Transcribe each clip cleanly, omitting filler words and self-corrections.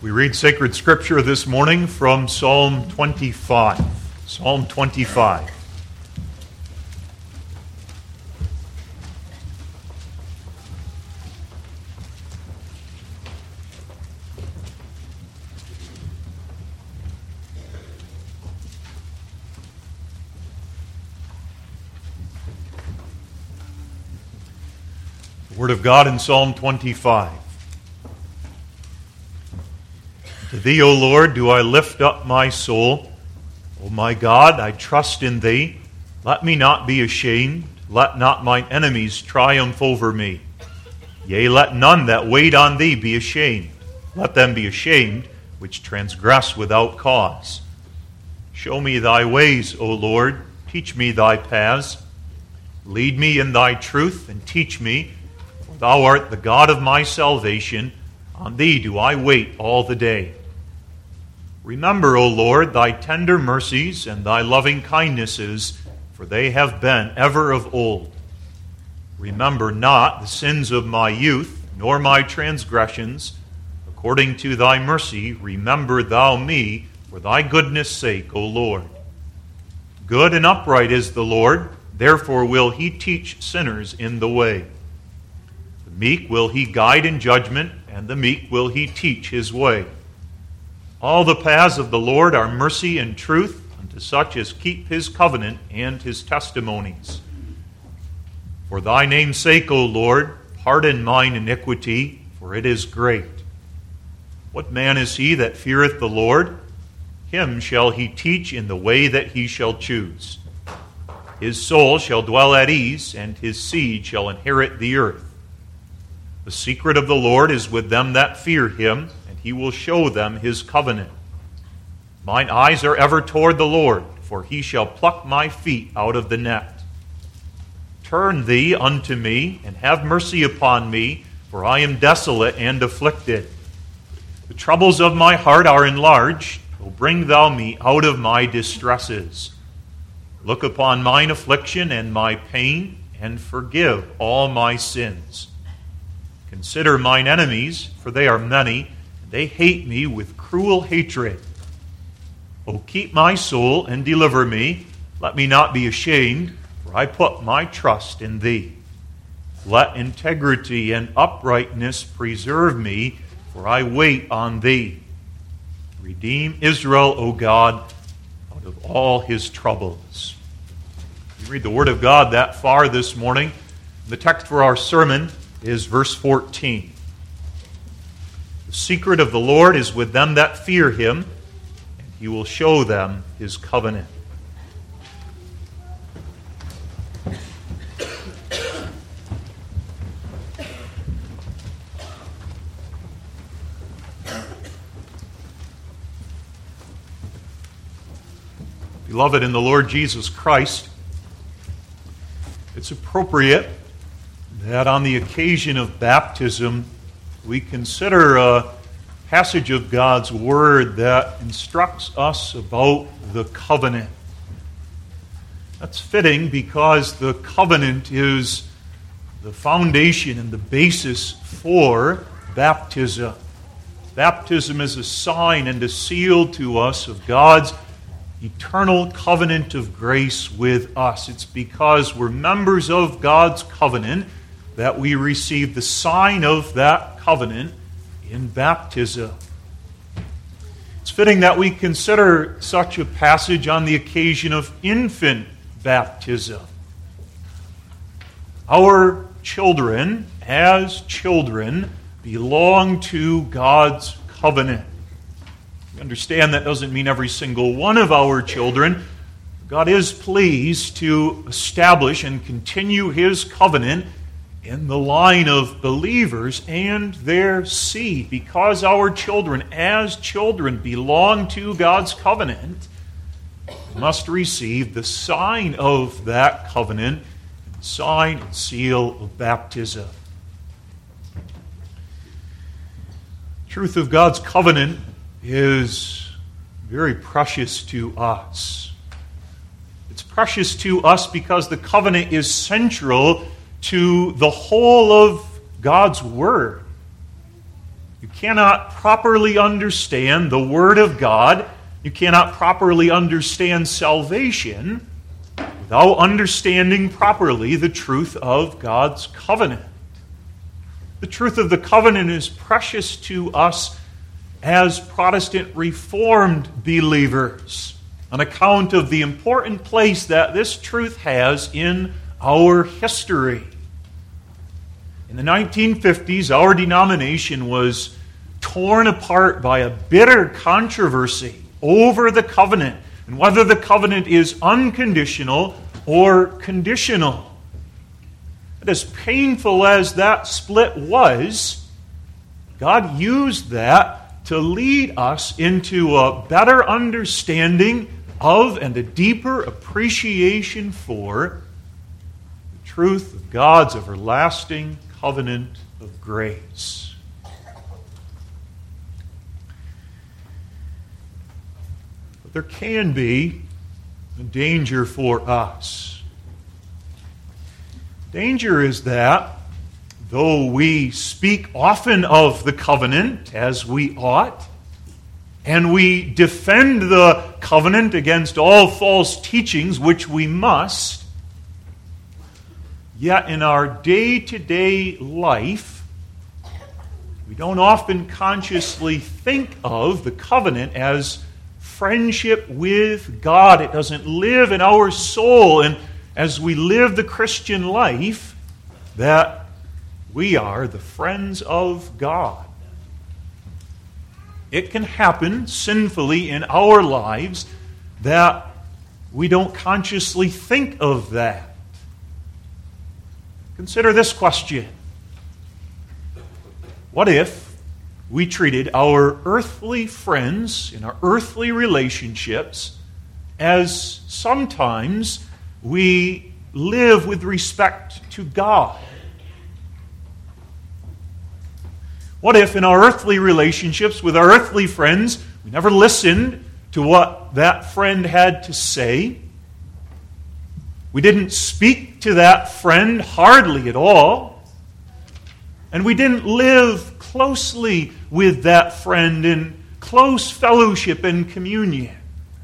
We read sacred scripture this morning from Psalm 25. Psalm 25. The Word of God in Psalm 25. To Thee, O Lord, do I lift up my soul. O my God, I trust in Thee. Let me not be ashamed. Let not mine enemies triumph over me. Yea, let none that wait on Thee be ashamed. Let them be ashamed which transgress without cause. Show me Thy ways, O Lord. Teach me Thy paths. Lead me in Thy truth and teach me. For Thou art the God of my salvation. On Thee do I wait all the day. Remember, O Lord, Thy tender mercies and Thy loving kindnesses, for they have been ever of old. Remember not the sins of my youth, nor my transgressions. According to Thy mercy, remember Thou me, for Thy goodness' sake, O Lord. Good and upright is the Lord, therefore will He teach sinners in the way. The meek will He guide in judgment, and the meek will He teach His way. All the paths of the Lord are mercy and truth unto such as keep His covenant and His testimonies. For Thy name's sake, O Lord, pardon mine iniquity, for it is great. What man is he that feareth the Lord? Him shall He teach in the way that he shall choose. His soul shall dwell at ease, and his seed shall inherit the earth. The secret of the Lord is with them that fear Him, He will show them His covenant. Mine eyes are ever toward the Lord, for He shall pluck my feet out of the net. Turn Thee unto me, and have mercy upon me, for I am desolate and afflicted. The troubles of my heart are enlarged. O bring Thou me out of my distresses. Look upon mine affliction and my pain, and forgive all my sins. Consider mine enemies, for they are many. They hate me with cruel hatred. O keep my soul and deliver me. Let me not be ashamed, for I put my trust in Thee. Let integrity and uprightness preserve me, for I wait on Thee. Redeem Israel, O God, out of all his troubles. We read the Word of God that far this morning. The text for our sermon is verse 14. The secret of the Lord is with them that fear Him, and He will show them His covenant. Beloved in the Lord Jesus Christ, it's appropriate that on the occasion of baptism, we consider a passage of God's Word that instructs us about the covenant. That's fitting because the covenant is the foundation and the basis for baptism. Baptism is a sign and a seal to us of God's eternal covenant of grace with us. It's because we're members of God's covenant that we receive the sign of that covenant in baptism. It's fitting that we consider such a passage on the occasion of infant baptism. Our children, as children, belong to God's covenant. We understand that doesn't mean every single one of our children. God is pleased to establish and continue His covenant in the line of believers and their seed. Because our children, as children, belong to God's covenant, we must receive the sign of that covenant, the sign and seal of baptism. The truth of God's covenant is very precious to us. It's precious to us because the covenant is central to the whole of God's Word. You cannot properly understand the Word of God. You cannot properly understand salvation without understanding properly the truth of God's covenant. The truth of the covenant is precious to us as Protestant Reformed believers on account of the important place that this truth has in our history. In the 1950s, our denomination was torn apart by a bitter controversy over the covenant and whether the covenant is unconditional or conditional. But as painful as that split was, God used that to lead us into a better understanding of and a deeper appreciation for the truth of God's everlasting covenant of grace. But there can be a danger for us. Danger is that though we speak often of the covenant as we ought, and we defend the covenant against all false teachings, which we must, yet in our day-to-day life, we don't often consciously think of the covenant as friendship with God. It doesn't live in our soul, and as we live the Christian life, that we are the friends of God. It can happen sinfully in our lives that we don't consciously think of that. Consider this question. What if we treated our earthly friends in our earthly relationships as sometimes we live with respect to God? What if in our earthly relationships with our earthly friends, we never listened to what that friend had to say? We didn't speak to that friend hardly at all. And we didn't live closely with that friend in close fellowship and communion.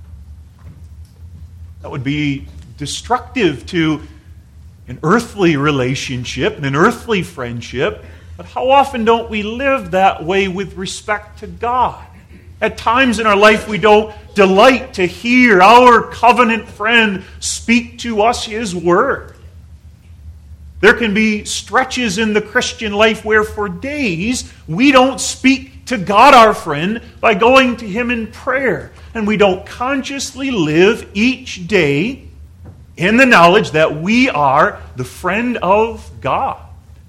That would be destructive to an earthly relationship and an earthly friendship. But how often don't we live that way with respect to God? At times in our life we don't delight to hear our covenant friend speak to us His Word. There can be stretches in the Christian life where for days we don't speak to God our friend by going to Him in prayer. And we don't consciously live each day in the knowledge that we are the friend of God.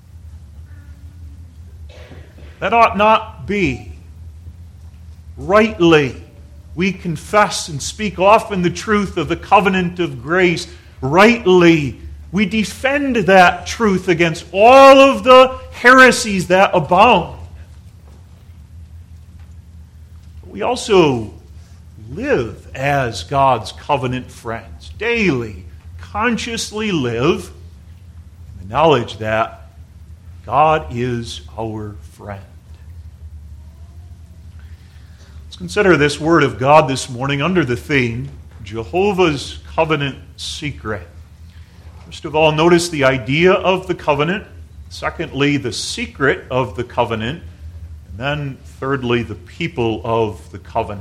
That ought not be. Rightly, we confess and speak often the truth of the covenant of grace. Rightly, we defend that truth against all of the heresies that abound. We also live as God's covenant friends. Daily, consciously live in the knowledge that God is our friend. Let's consider this word of God this morning under the theme, Jehovah's covenant secret. First of all, notice the idea of the covenant. Secondly, the secret of the covenant. And then, thirdly, the people of the covenant.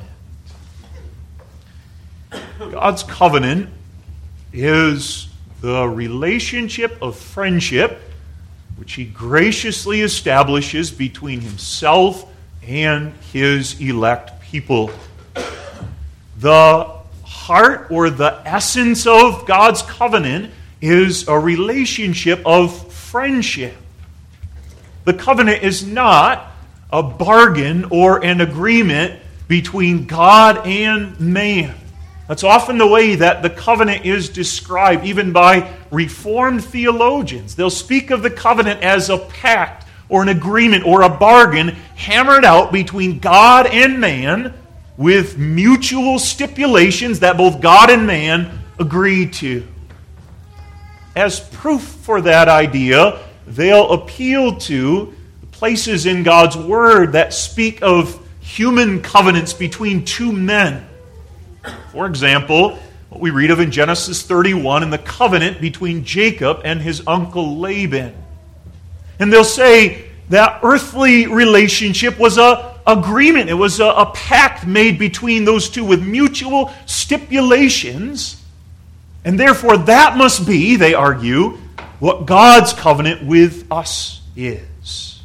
God's covenant is the relationship of friendship which He graciously establishes between Himself and His elect people. The heart or the essence of God's covenant is a relationship of friendship. The covenant is not a bargain or an agreement between God and man. That's often the way that the covenant is described, even by Reformed theologians. They'll speak of the covenant as a pact or an agreement or a bargain hammered out between God and man with mutual stipulations that both God and man agree to. As proof for that idea, they'll appeal to the places in God's Word that speak of human covenants between two men. For example, what we read of in Genesis 31 in the covenant between Jacob and his uncle Laban. And they'll say that earthly relationship was an agreement. It was a pact made between those two with mutual stipulations. And therefore that must be, they argue, what God's covenant with us is.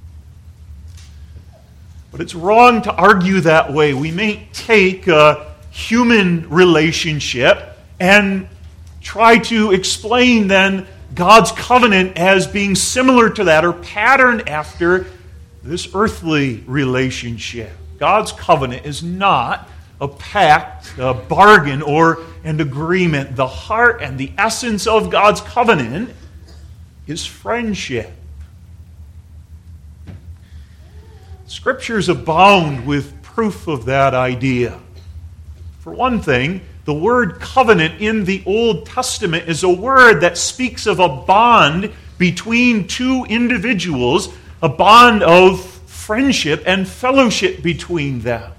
But it's wrong to argue that way. We may take a human relationship and try to explain then God's covenant as being similar to that or patterned after this earthly relationship. God's covenant is not a pact, a bargain, or an agreement. The heart and the essence of God's covenant is friendship. Scriptures abound with proof of that idea. For one thing, the word covenant in the Old Testament is a word that speaks of a bond between two individuals, a bond of friendship and fellowship between them.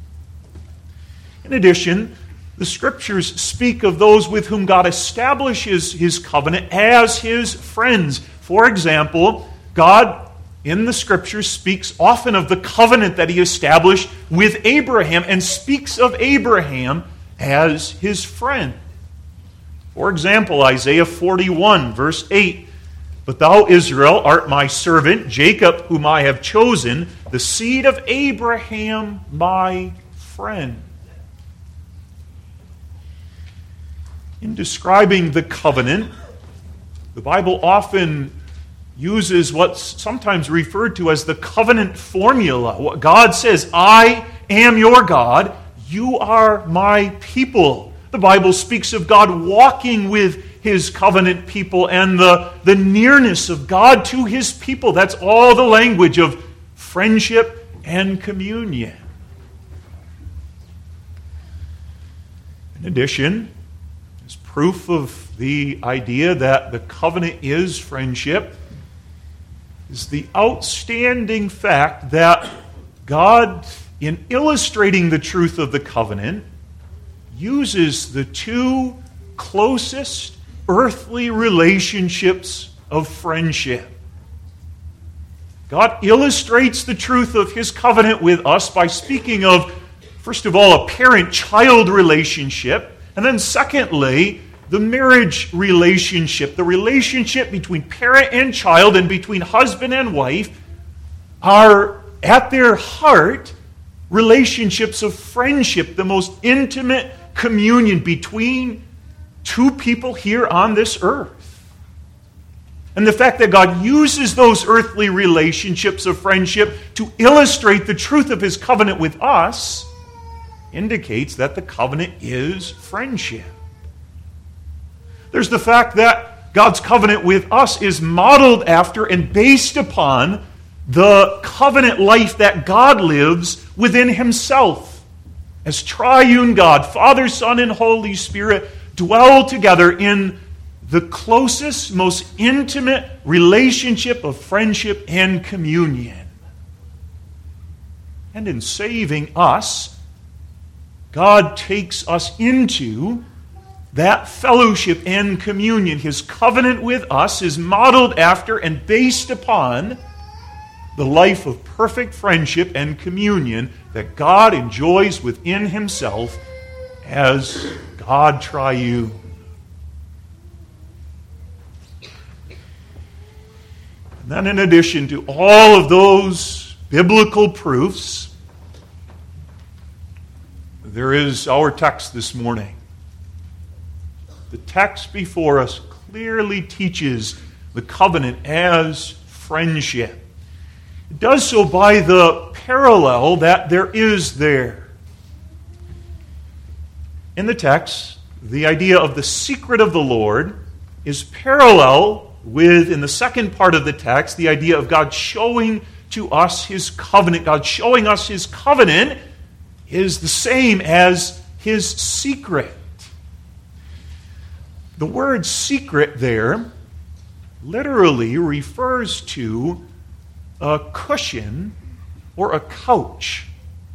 In addition, the Scriptures speak of those with whom God establishes His covenant as His friends. For example, God in the Scriptures speaks often of the covenant that He established with Abraham and speaks of Abraham as His friend. For example, Isaiah 41, verse 8, "But thou, Israel, art my servant, Jacob, whom I have chosen, the seed of Abraham, my friend." In describing the covenant, the Bible often uses what's sometimes referred to as the covenant formula. What God says, "I am your God, you are my people." The Bible speaks of God walking with His covenant people and the nearness of God to His people. That's all the language of friendship and communion. In addition, as proof of the idea that the covenant is friendship, is the outstanding fact that God, in illustrating the truth of the covenant, uses the two closest earthly relationships of friendship. God illustrates the truth of His covenant with us by speaking of, first of all, a parent-child relationship, and then secondly, the marriage relationship. The relationship between parent and child and between husband and wife are, at their heart, relationships of friendship, the most intimate communion between two people here on this earth. And the fact that God uses those earthly relationships of friendship to illustrate the truth of His covenant with us indicates that the covenant is friendship. There's the fact that God's covenant with us is modeled after and based upon the covenant life that God lives within Himself. As triune God, Father, Son, and Holy Spirit dwell together in the closest, most intimate relationship of friendship and communion. And in saving us, God takes us into that fellowship and communion. His covenant with us is modeled after and based upon the life of perfect friendship and communion that God enjoys within Himself as God triune. And then in addition to all of those biblical proofs, there is our text this morning. The text before us clearly teaches the covenant as friendship. It does so by the parallel that there is there. In the text, the idea of the secret of the Lord is parallel with, in the second part of the text, the idea of God showing to us His covenant. God showing us His covenant is the same as His secret. The word secret there literally refers to a cushion or a couch.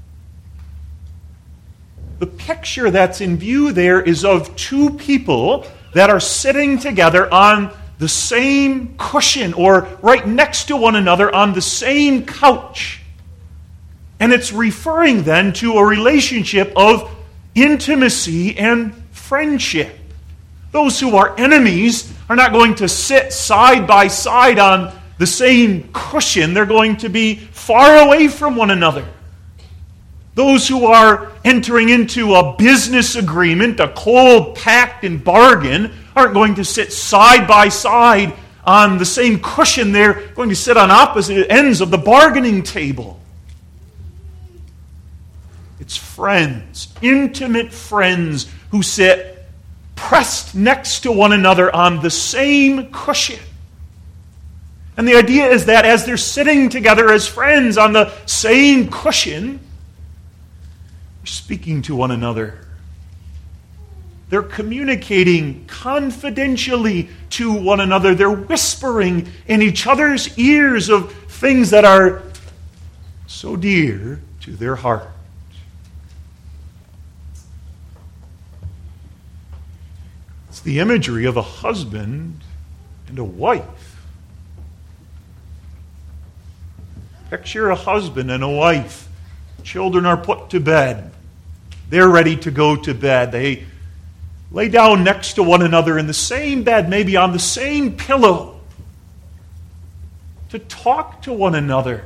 The picture that's in view there is of two people that are sitting together on the same cushion or right next to one another on the same couch. And it's referring then to a relationship of intimacy and friendship. Those who are enemies are not going to sit side by side on the same cushion. They're going to be far away from one another. Those who are entering into a business agreement, a cold pact and bargain, aren't going to sit side by side on the same cushion. They're going to sit on opposite ends of the bargaining table. It's friends, intimate friends who sit pressed next to one another on the same cushion. And the idea is that as they're sitting together as friends on the same cushion, they're speaking to one another. They're communicating confidentially to one another. They're whispering in each other's ears of things that are so dear to their heart. It's the imagery of a husband and a wife. Picture a husband and a wife. Children are put to bed. They're ready to go to bed. They lay down next to one another in the same bed, maybe on the same pillow, to talk to one another,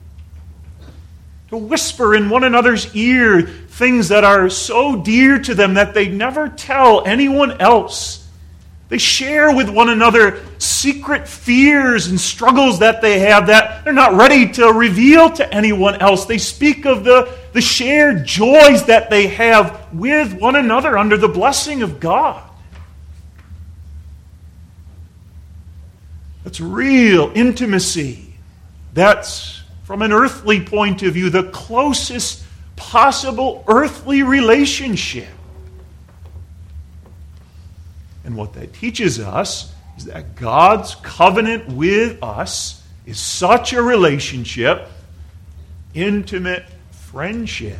to whisper in one another's ear things that are so dear to them that they never tell anyone else. They share with one another secret fears and struggles that they have that they're not ready to reveal to anyone else. They speak of the shared joys that they have with one another under the blessing of God. That's real intimacy. That's, from an earthly point of view, the closest possible earthly relationship. And what that teaches us is that God's covenant with us is such a relationship, intimate friendship.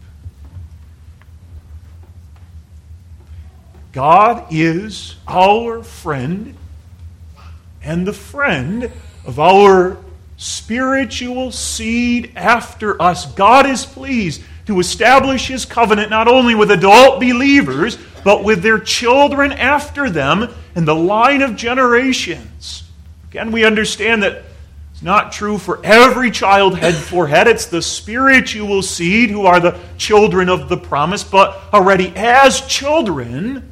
God is our friend and the friend of our spiritual seed after us. God is pleased to establish His covenant not only with adult believers, but with their children after them in the line of generations. Again, we understand that it's not true for every child head for head. It's the spiritual seed who are the children of the promise, but already as children,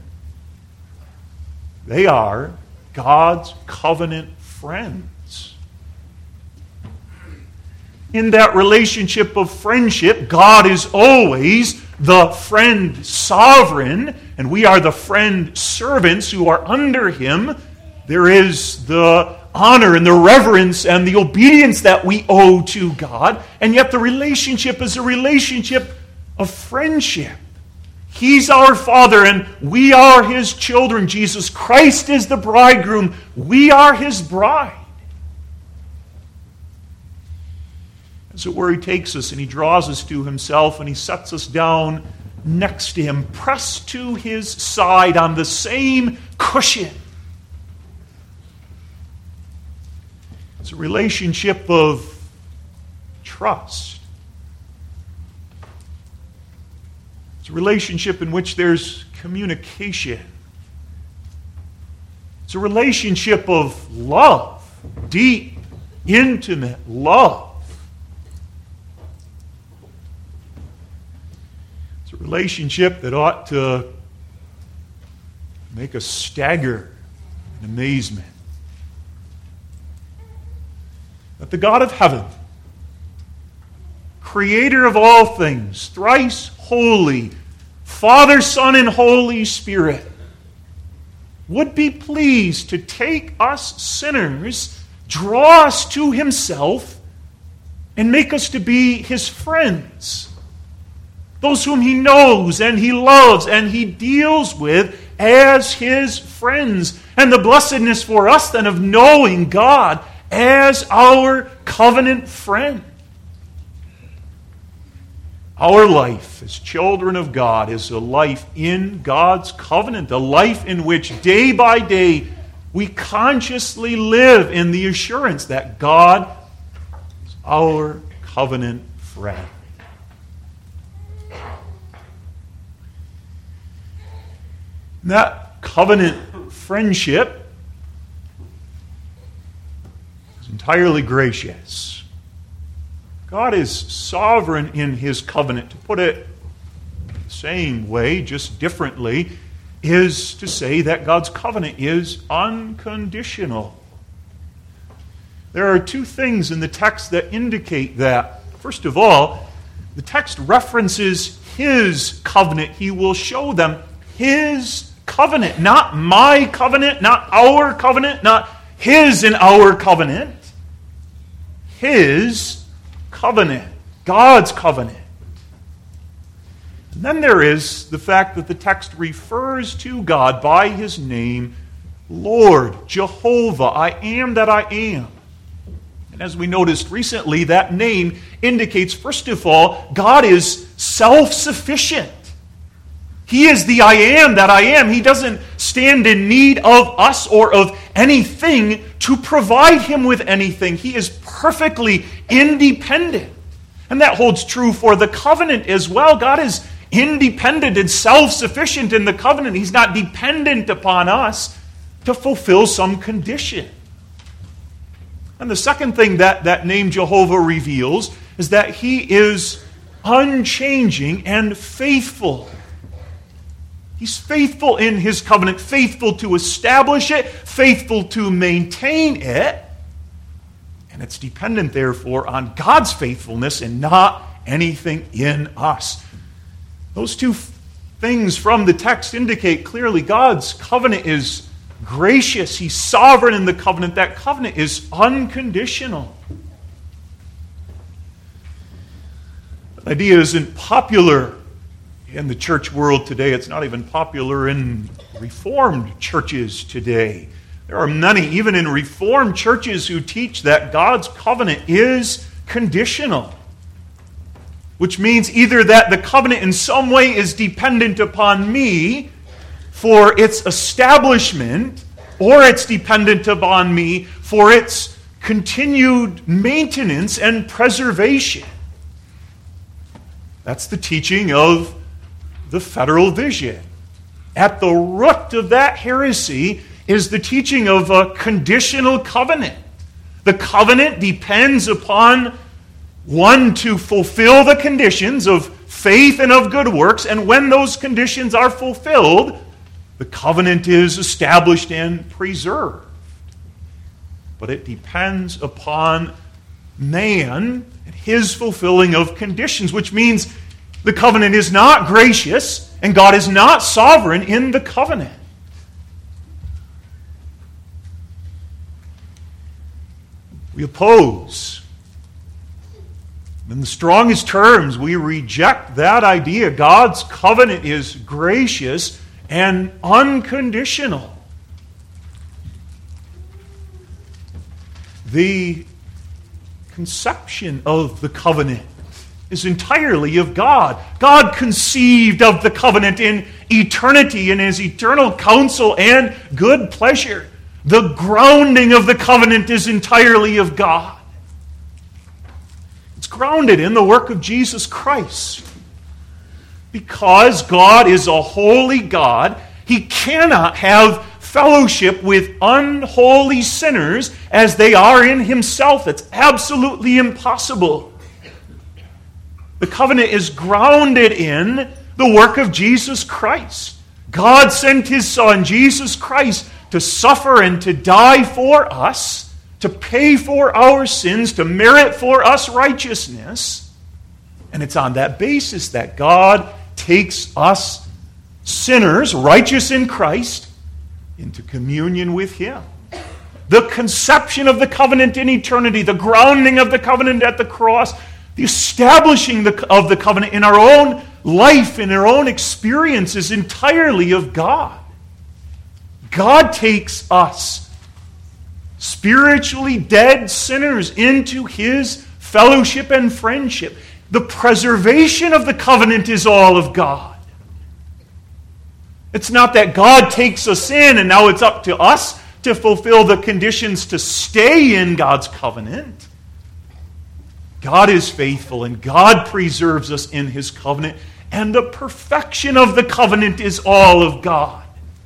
they are God's covenant friends. In that relationship of friendship, God is always the friend sovereign, and we are the friend servants who are under Him. There is the honor and the reverence and the obedience that we owe to God, and yet the relationship is a relationship of friendship. He's our Father, and we are His children. Jesus Christ is the bridegroom. We are His bride. As it were, He takes us and He draws us to Himself, and He sets us down next to Him, pressed to His side on the same cushion. It's a relationship of trust. It's a relationship in which there's communication. It's a relationship of love, deep, intimate love. It's a relationship that ought to make us stagger in amazement. That the God of heaven, creator of all things, thrice holy, Father, Son, and Holy Spirit, would be pleased to take us sinners, draw us to Himself, and make us to be His friends. Those whom He knows and He loves and He deals with as His friends. And the blessedness for us then of knowing God as our covenant friend. Our life as children of God is a life in God's covenant, a life in which day by day we consciously live in the assurance that God is our covenant friend. That covenant friendship is entirely gracious. God is sovereign in His covenant. To put it the same way, just differently, is to say that God's covenant is unconditional. There are two things in the text that indicate that. First of all, the text references His covenant. He will show them His covenant, not my covenant, not our covenant, not His and our covenant. His covenant, God's covenant. And then there is the fact that the text refers to God by His name, Lord, Jehovah, I am that I am. And as we noticed recently, that name indicates, first of all, God is self-sufficient. He is the I am that I am. He doesn't stand in need of us or of anything to provide Him with anything. He is perfectly independent. And that holds true for the covenant as well. God is independent and self-sufficient in the covenant. He's not dependent upon us to fulfill some condition. And the second thing that name Jehovah reveals is that He is unchanging and faithful. He's faithful in His covenant, faithful to establish it, faithful to maintain it. And it's dependent, therefore, on God's faithfulness and not anything in us. Those two things from the text indicate clearly God's covenant is gracious. He's sovereign in the covenant. That covenant is unconditional. The idea isn't popular in the church world today. It's not even popular in Reformed churches today. There are many, even in Reformed churches, who teach that God's covenant is conditional, which means either that the covenant in some way is dependent upon me for its establishment, or it's dependent upon me for its continued maintenance and preservation. That's the teaching of the federal vision. At the root of that heresy is the teaching of a conditional covenant. The covenant depends upon one to fulfill the conditions of faith and of good works, and when those conditions are fulfilled, the covenant is established and preserved. But it depends upon man and his fulfilling of conditions, which means the covenant is not gracious, and God is not sovereign in the covenant. We oppose. In the strongest terms, we reject that idea. God's covenant is gracious and unconditional. The conception of the covenant is entirely of God. God conceived of the covenant in eternity in His eternal counsel and good pleasure. The grounding of the covenant is entirely of God. It's grounded in the work of Jesus Christ. Because God is a holy God, He cannot have fellowship with unholy sinners as they are in Himself. It's absolutely impossible. The covenant is grounded in the work of Jesus Christ. God sent His Son, Jesus Christ, to suffer and to die for us, to pay for our sins, to merit for us righteousness. And it's on that basis that God takes us sinners, righteous in Christ, into communion with Him. The conception of the covenant in eternity, the grounding of the covenant at the cross, the establishing of the covenant in our own life, in our own experience, is entirely of God. God takes us spiritually dead sinners into his fellowship and friendship. The preservation of the covenant is all of God. It's not that God takes us in and now it's up to us to fulfill the conditions to stay in God's covenant. God is faithful and God preserves us in his covenant, and the perfection of the covenant is all of God.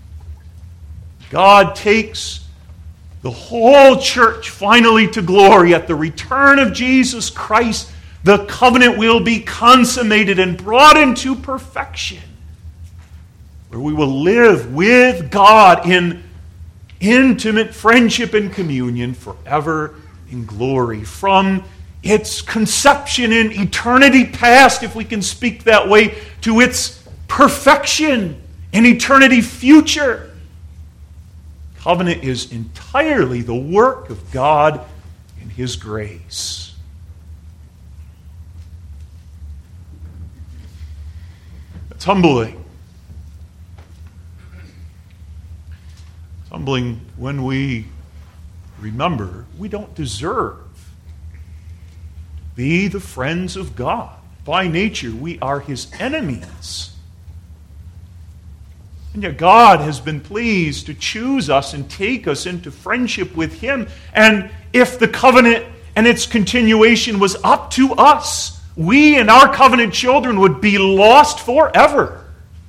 God takes the whole church finally to glory at the return of Jesus Christ. The covenant will be consummated and brought into perfection, where we will live with God in intimate friendship and communion forever in glory. From its conception in eternity past, if we can speak that way, to its perfection in eternity future. Covenant is entirely the work of God in his grace. It's humbling. It's humbling when we remember we don't deserve to be the friends of God. By nature, we are his enemies. And yet God has been pleased to choose us and take us into friendship with him. And if the covenant and its continuation was up to us, we and our covenant children would be lost forever.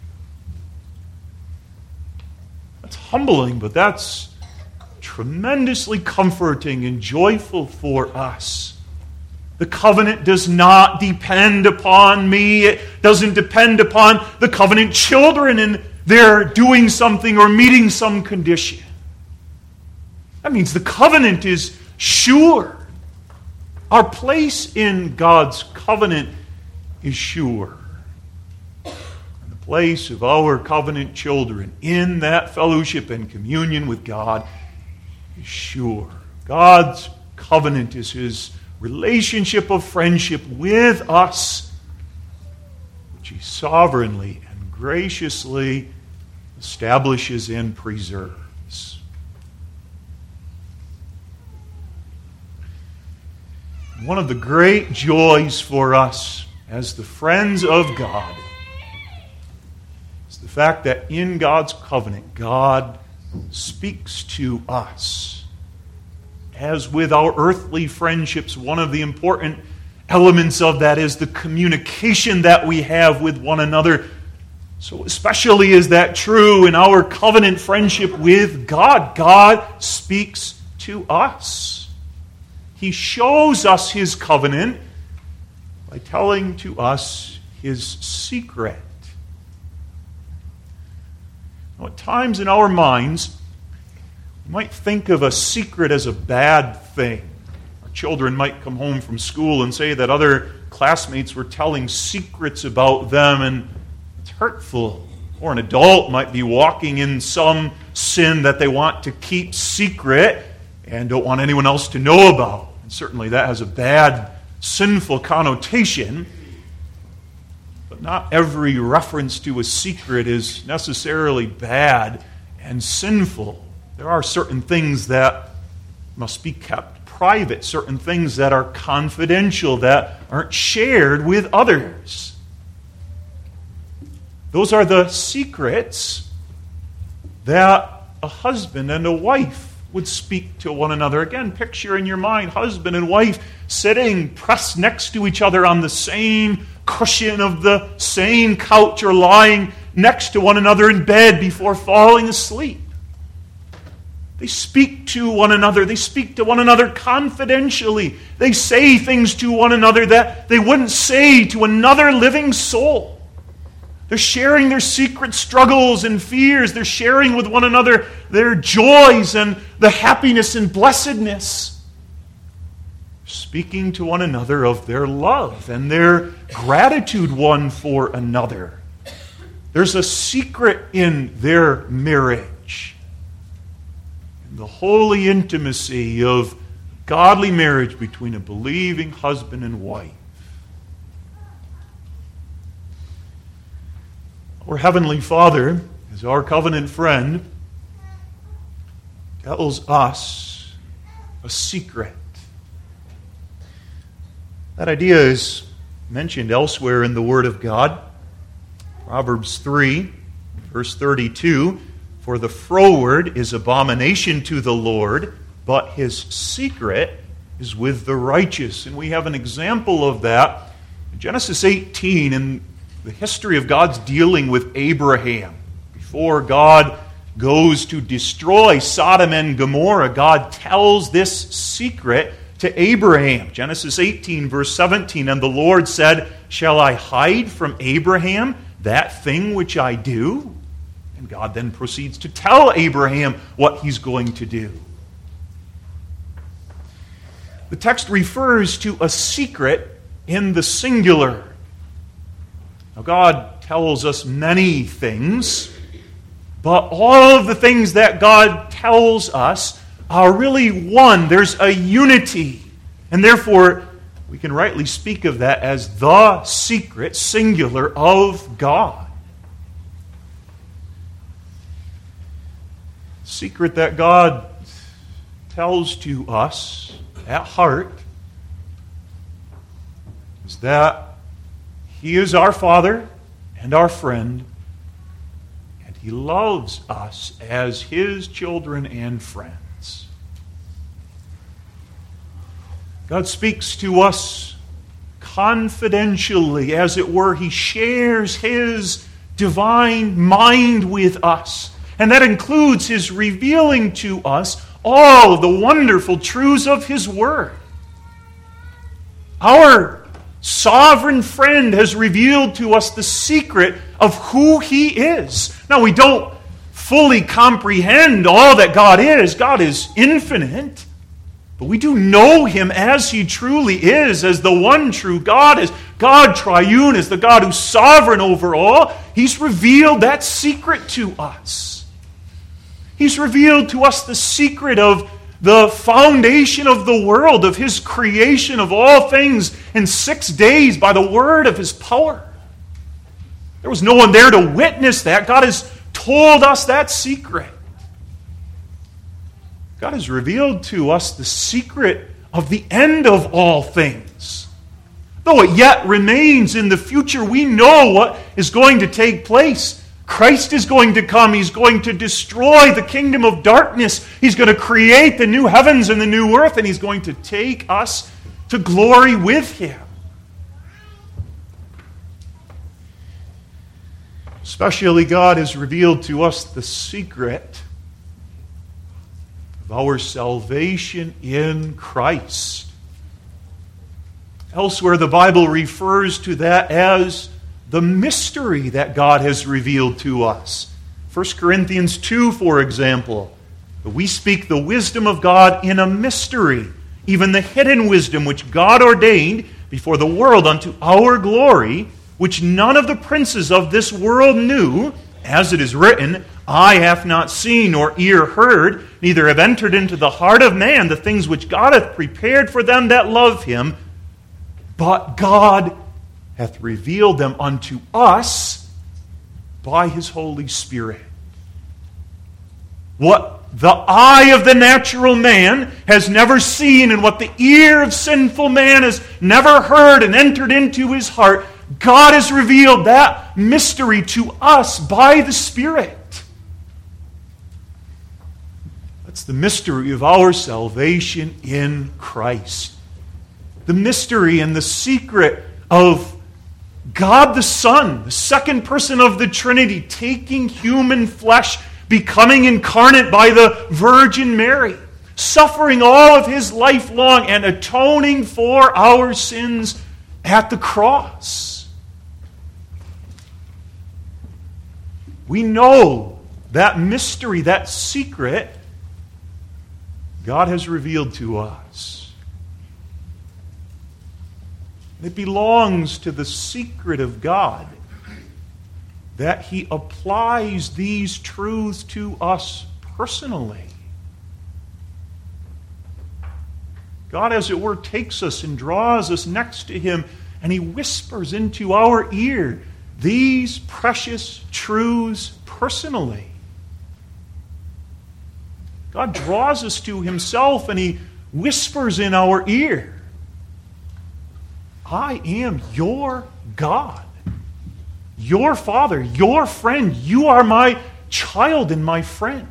That's humbling, but that's tremendously comforting and joyful for us. The covenant does not depend upon me. It doesn't depend upon the covenant children and they're doing something or meeting some condition. That means the covenant is sure. Our place in God's covenant is sure. And the place of our covenant children in that fellowship and communion with God is sure. God's covenant is his relationship of friendship with us, which he sovereignly and graciously establishes and preserves. One of the great joys for us as the friends of God is the fact that in God's covenant, God speaks to us. As with our earthly friendships, one of the important elements of that is the communication that we have with one another. So especially is that true in our covenant friendship with God. God speaks to us. He shows us his covenant by telling to us his secret. Now, at times in our minds, we might think of a secret as a bad thing. Our children might come home from school and say that other classmates were telling secrets about them, and it's hurtful. Or an adult might be walking in some sin that they want to keep secret and don't want anyone else to know about. And certainly that has a bad, sinful connotation. But not every reference to a secret is necessarily bad and sinful. There are certain things that must be kept private, certain things that are confidential, that aren't shared with others. Those are the secrets that a husband and a wife would speak to one another. Again, picture in your mind husband and wife sitting pressed next to each other on the same cushion of the same couch or lying next to one another in bed before falling asleep. They speak to one another. They speak to one another confidentially. They say things to one another that they wouldn't say to another living soul. They're sharing their secret struggles and fears. They're sharing with one another their joys and the happiness and blessedness. Speaking to one another of their love and their gratitude one for another. There's a secret in their marriage. The holy intimacy of godly marriage between a believing husband and wife. Our Heavenly Father, as our covenant friend, tells us a secret. That idea is mentioned elsewhere in the Word of God. Proverbs 3, verse 32, "For the froward is abomination to the Lord, but his secret is with the righteous." And we have an example of that in Genesis 18 in the history of God's dealing with Abraham. Before God goes to destroy Sodom and Gomorrah, God tells this secret to Abraham. Genesis 18, verse 17, "And the Lord said, Shall I hide from Abraham that thing which I do?" And God then proceeds to tell Abraham what he's going to do. The text refers to a secret in the singular. Now, God tells us many things, but all of the things that God tells us are really one. There's a unity. And therefore, we can rightly speak of that as the secret, singular, of God. Secret that God tells to us at heart is that He is our Father and our friend, and He loves us as His children and friends. God speaks to us confidentially, as it were. He shares His divine mind with us. And that includes His revealing to us all of the wonderful truths of His Word. Our sovereign friend has revealed to us the secret of who He is. Now, we don't fully comprehend all that God is. God is infinite. But we do know Him as He truly is, as the one true God, as God triune, as the God who's sovereign over all. He's revealed that secret to us. He's revealed to us the secret of the foundation of the world, of His creation of all things in 6 days by the word of His power. There was no one there to witness that. God has told us that secret. God has revealed to us the secret of the end of all things. Though it yet remains in the future, we know what is going to take place. Christ is going to come. He's going to destroy the kingdom of darkness. He's going to create the new heavens and the new earth, and He's going to take us to glory with Him. Especially, God has revealed to us the secret of our salvation in Christ. Elsewhere, the Bible refers to that as the mystery that God has revealed to us. 1 Corinthians 2, for example. We speak the wisdom of God in a mystery, even the hidden wisdom which God ordained before the world unto our glory, which none of the princes of this world knew, as it is written, Eye hath not seen, nor ear heard, neither have entered into the heart of man the things which God hath prepared for them that love Him, but God hath revealed them unto us by His Holy Spirit. What the eye of the natural man has never seen, and what the ear of sinful man has never heard and entered into his heart, God has revealed that mystery to us by the Spirit. That's the mystery of our salvation in Christ. The mystery and the secret of God the Son, the second person of the Trinity, taking human flesh, becoming incarnate by the Virgin Mary, suffering all of His life long and atoning for our sins at the cross. We know that mystery, that secret, God has revealed to us. It belongs to the secret of God that He applies these truths to us personally. God, as it were, takes us and draws us next to Him, and He whispers into our ear these precious truths personally. God draws us to Himself, and He whispers in our ear, I am your God, your Father, your friend. You are my child and my friend.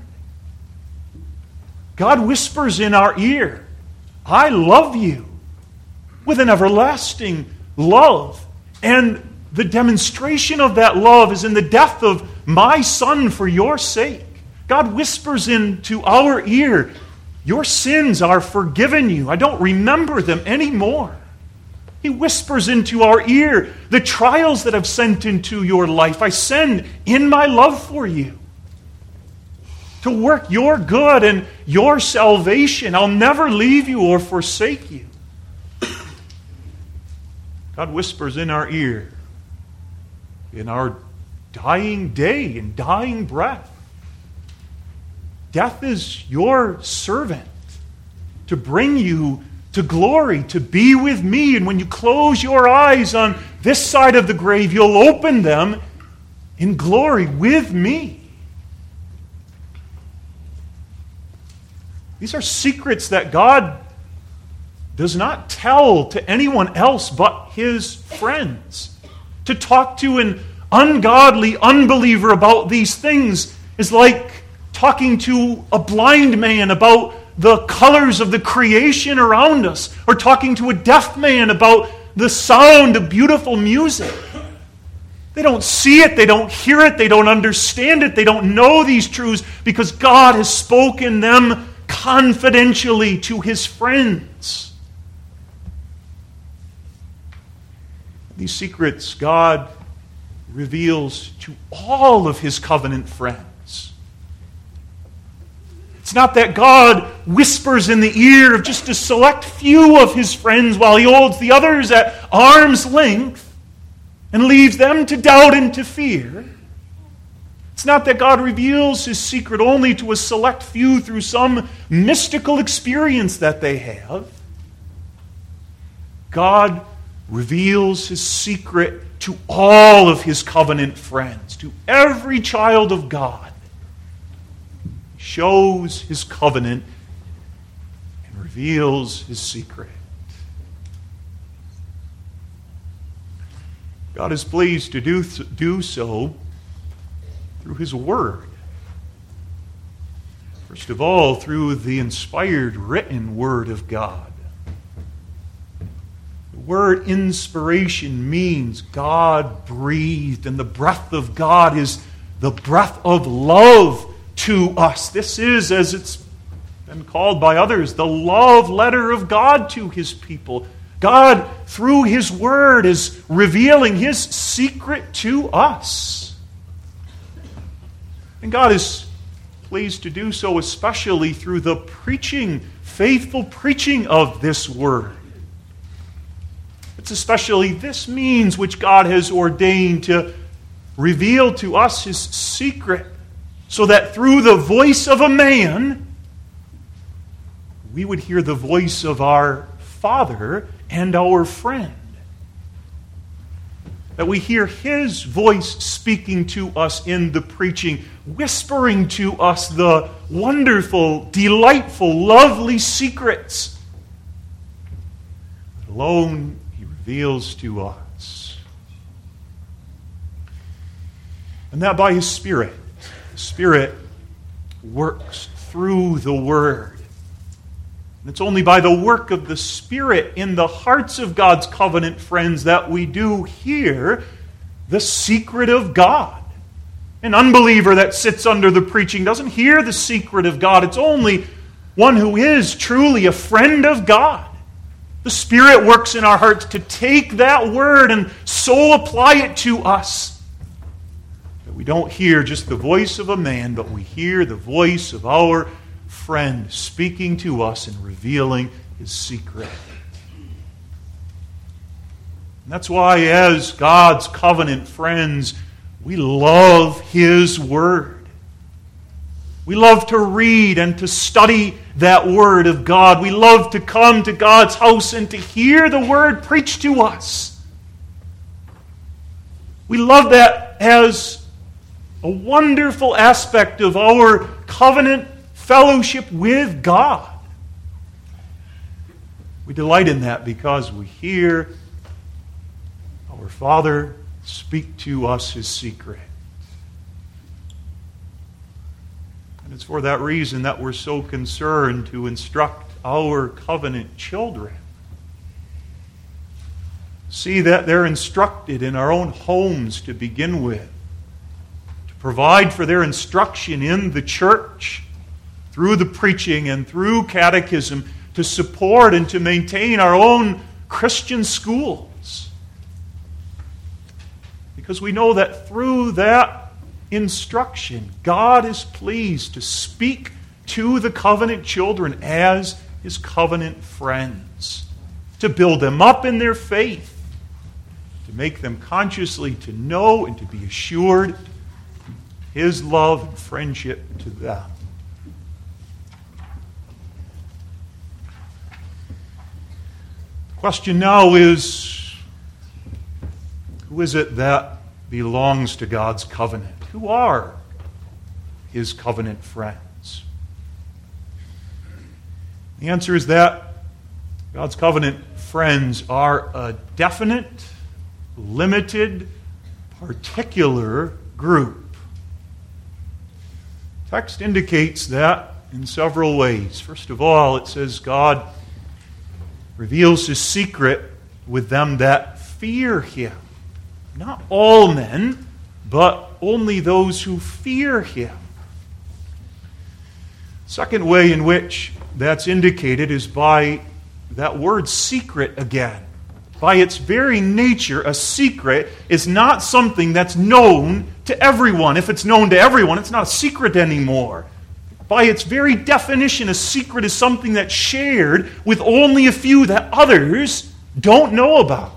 God whispers in our ear, I love you, with an everlasting love. And the demonstration of that love is in the death of my Son for your sake. God whispers into our ear, your sins are forgiven you. I don't remember them anymore. He whispers into our ear, the trials that I've sent into your life, I send in my love for you, to work your good and your salvation. I'll never leave you or forsake you. God whispers in our ear, in our dying day and dying breath, death is your servant to bring you to glory, to be with me. And when you close your eyes on this side of the grave, you'll open them in glory with me. These are secrets that God does not tell to anyone else but His friends. To talk to an ungodly unbeliever about these things is like talking to a blind man about the colors of the creation around us, or talking to a deaf man about the sound of beautiful music. They don't see it, they don't hear it, they don't understand it, they don't know these truths because God has spoken them confidentially to His friends. These secrets God reveals to all of His covenant friends. It's not that God whispers in the ear of just a select few of His friends while He holds the others at arm's length and leaves them to doubt and to fear. It's not that God reveals His secret only to a select few through some mystical experience that they have. God reveals His secret to all of His covenant friends, to every child of God. Shows His covenant and reveals His secret. God is pleased to do so through His Word. First of all, through the inspired written Word of God. The word inspiration means God breathed, and the breath of God is the breath of love to us. This is, as it's been called by others, the love letter of God to His people. God, through His Word, is revealing His secret to us. And God is pleased to do so especially through the preaching, faithful preaching of this Word. It's especially this means which God has ordained to reveal to us His secret, so that through the voice of a man, we would hear the voice of our Father and our friend. That we hear His voice speaking to us in the preaching, whispering to us the wonderful, delightful, lovely secrets that alone He reveals to us. And that by His Spirit, the Spirit works through the Word. And it's only by the work of the Spirit in the hearts of God's covenant friends that we do hear the secret of God. An unbeliever that sits under the preaching doesn't hear the secret of God. It's only one who is truly a friend of God. The Spirit works in our hearts to take that word and so apply it to us. We don't hear just the voice of a man, but we hear the voice of our friend speaking to us and revealing His secret. And that's why, as God's covenant friends, we love His Word. We love to read and to study that Word of God. We love to come to God's house and to hear the Word preached to us. We love that as a wonderful aspect of our covenant fellowship with God. We delight in that because we hear our Father speak to us His secret. And it's for that reason that we're so concerned to instruct our covenant children. See that they're instructed in our own homes to begin with, to provide for their instruction in the church, through the preaching and through catechism, to support and to maintain our own Christian schools. Because we know that through that instruction, God is pleased to speak to the covenant children as His covenant friends, to build them up in their faith, to make them consciously to know and to be assured His love and friendship to them. The question now is, who is it that belongs to God's covenant? Who are His covenant friends? The answer is that God's covenant friends are a definite, limited, particular group. The text indicates that in several ways. First of all, it says God reveals His secret with them that fear Him. Not all men, but only those who fear Him. Second way in which that's indicated is by that word secret again. By its very nature, a secret is not something that's known to everyone. If it's known to everyone, it's not a secret anymore. By its very definition, a secret is something that's shared with only a few that others don't know about.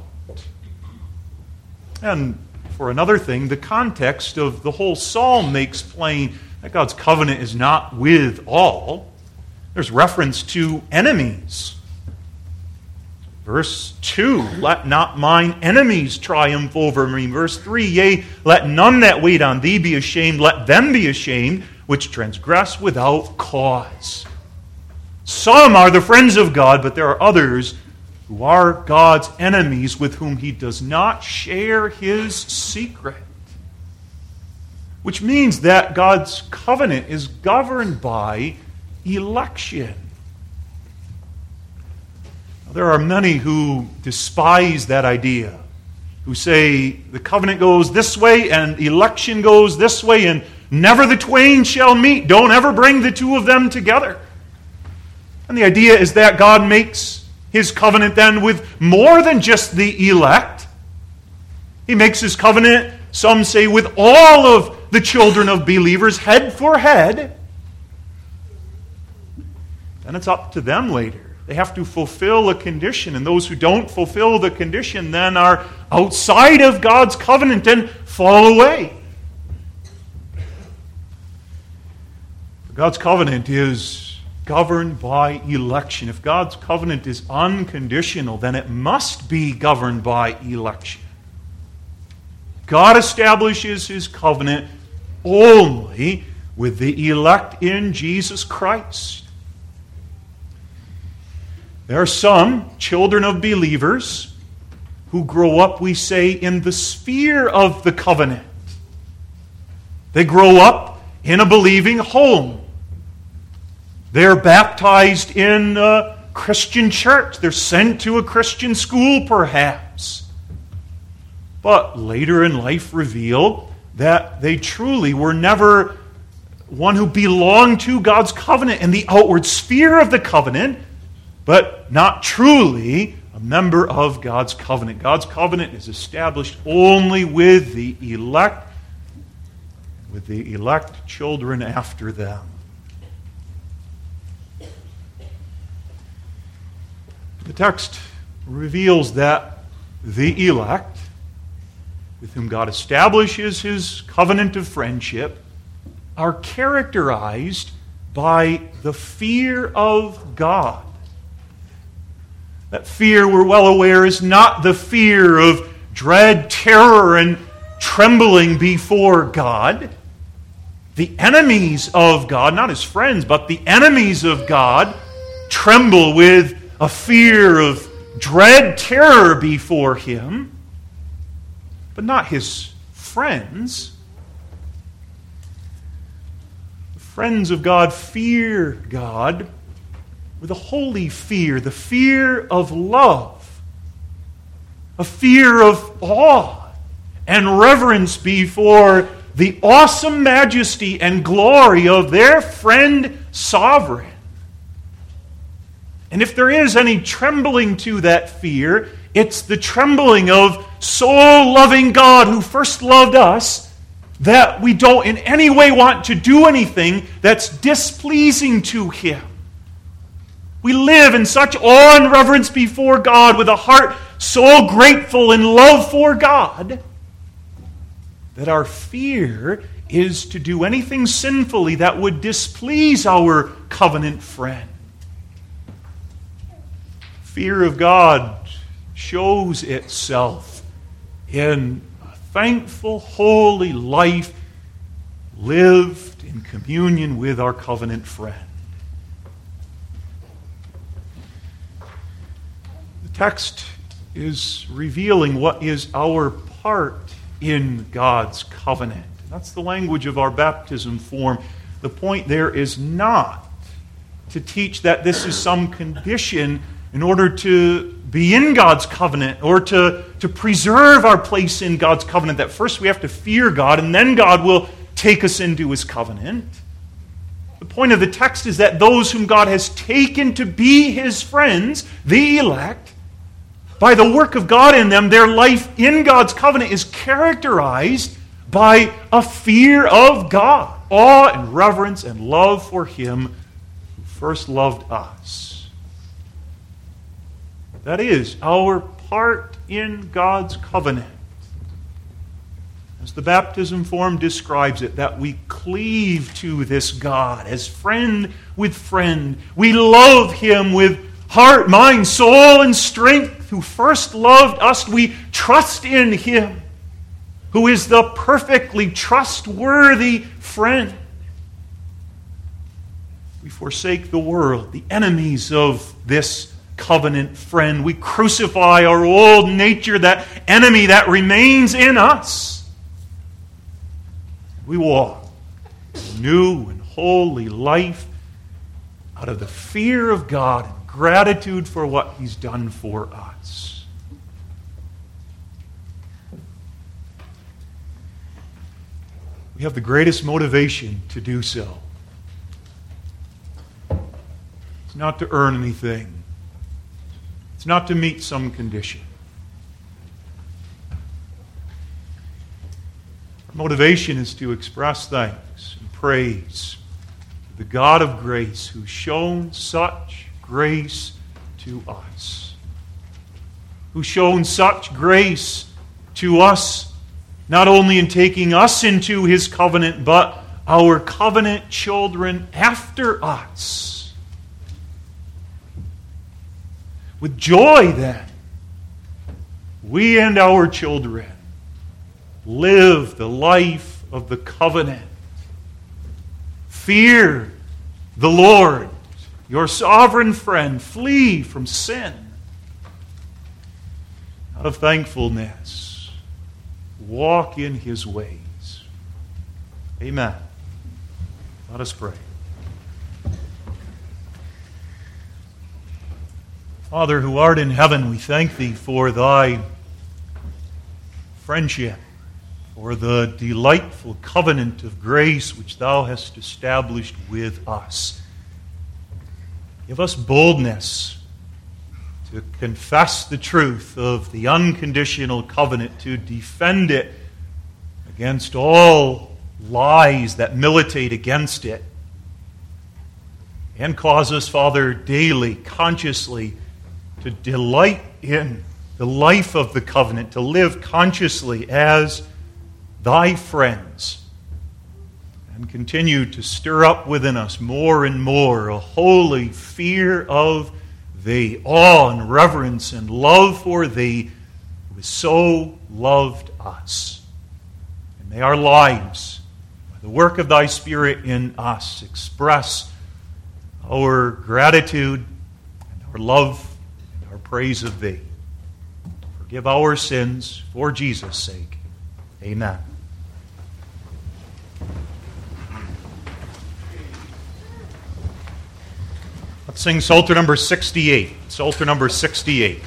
And for another thing, the context of the whole psalm makes plain that God's covenant is not with all. There's reference to enemies. Verse 2, let not mine enemies triumph over me. Verse 3, yea, let none that wait on thee be ashamed, let them be ashamed which transgress without cause. Some are the friends of God, but there are others who are God's enemies with whom He does not share His secret. Which means that God's covenant is governed by election. There are many who despise that idea, who say the covenant goes this way and election goes this way and never the twain shall meet. Don't ever bring the two of them together. And the idea is that God makes His covenant then with more than just the elect. He makes His covenant, some say, with all of the children of believers, head for head. Then it's up to them later. They have to fulfill a condition, and those who don't fulfill the condition then are outside of God's covenant and fall away. God's covenant is governed by election. If God's covenant is unconditional, then it must be governed by election. God establishes His covenant only with the elect in Jesus Christ. There are some children of believers who grow up, we say, in the sphere of the covenant. They grow up in a believing home. They're baptized in a Christian church. They're sent to a Christian school, perhaps. But later in life reveal that they truly were never one who belonged to God's covenant in the outward sphere of the covenant, but not truly a member of God's covenant. God's covenant is established only with the elect children after them. The text reveals that the elect, with whom God establishes His covenant of friendship, are characterized by the fear of God. That fear, we're well aware, is not the fear of dread, terror, and trembling before God. The enemies of God, not His friends, but the enemies of God, tremble with a fear of dread terror before him, but not his friends. The friends of God fear God with a holy fear, the fear of love, a fear of awe and reverence before the awesome majesty and glory of their friend sovereign. And if there is any trembling to that fear, it's the trembling of soul-loving God who first loved us, that we don't in any way want to do anything that's displeasing to Him. We live in such awe and reverence before God with a heart so grateful in love for God that our fear is to do anything sinfully that would displease our covenant friend. Fear of God shows itself in a thankful, holy life lived in communion with our covenant friend. The text is revealing what is our part in God's covenant. That's the language of our baptism form. The point there is not to teach that this is some condition in order to be in God's covenant or to preserve our place in God's covenant, that first we have to fear God and then God will take us into His covenant. The point of the text is that those whom God has taken to be His friends, the elect, by the work of God in them, their life in God's covenant is characterized by a fear of God, awe and reverence and love for Him who first loved us. That is our part in God's covenant. As the baptism form describes it, that we cleave to this God as friend with friend. We love Him with heart, mind, soul, and strength, who first loved us. We trust in Him, who is the perfectly trustworthy friend. We forsake the world, the enemies of this covenant friend. We crucify our old nature, that enemy that remains in us. We walk a new and holy life out of the fear of God and gratitude for what He's done for us. We have the greatest motivation to do so. It's not to earn anything. It's not to meet some condition. Our motivation is to express thanks and praise to the God of grace who's shown such grace to us. Who's shown such grace to us, not only in taking us into His covenant, but our covenant children after us. With joy, then, we and our children live the life of the covenant. Fear the Lord, your sovereign friend. Flee from sin. Out of thankfulness, walk in His ways. Amen. Let us pray. Father, who art in heaven, we thank Thee for Thy friendship, for the delightful covenant of grace which Thou hast established with us. Give us boldness to confess the truth of the unconditional covenant, to defend it against all lies that militate against it, and cause us, Father, daily, consciously, to delight in the life of the covenant, to live consciously as Thy friends, and continue to stir up within us more and more a holy fear of Thee, awe and reverence and love for Thee, who has so loved us. And may our lives, by the work of Thy Spirit in us, express our gratitude and our love praise of thee. Forgive our sins for Jesus' sake. Amen. Let's sing Psalter number 68. Psalter number 68.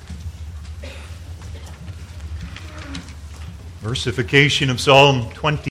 Versification of Psalm 20.